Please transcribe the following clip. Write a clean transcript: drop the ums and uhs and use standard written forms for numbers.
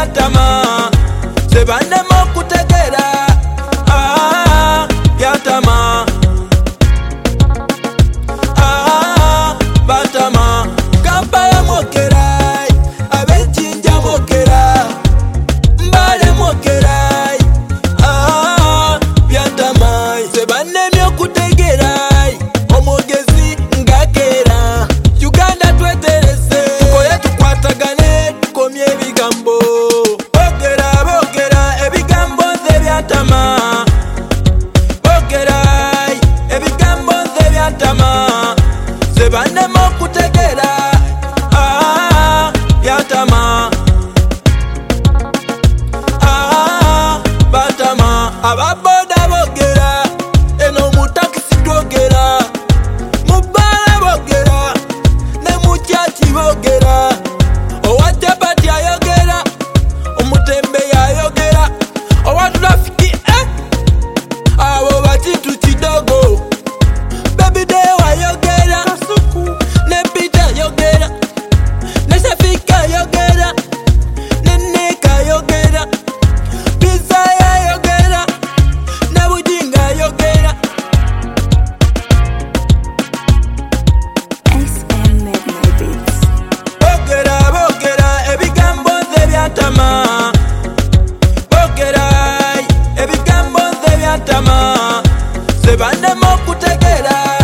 byatama sebannema okutegera byatama batama Kampala mwokera ab'Ejjinja mwokera Mbale mwokera byatama sebannemye okutegera omwogezi ngakera Uganda tweterese tukoye tukwatagane tukomye ebigambo boogera ebigambo nze byatama boogera ebigambo nze byatama sebannema okutegera byatama batama ababoda boogera eno mu takisi twogera mu bbaala boogera ne mu kyaki boogera owa Chapati ayogera omutembeeyi ayogera owa trafiki abo bakintu kidogo Baby Day ayogera ne Peter ayogera ne Shafika ayogera ne Nneka ayogera Pizza ayogera ne Bujinga ayogera SM Midnight Beats. boogera ebigambo nze byatama boogera ebigambo nze byatama sebannema okutegera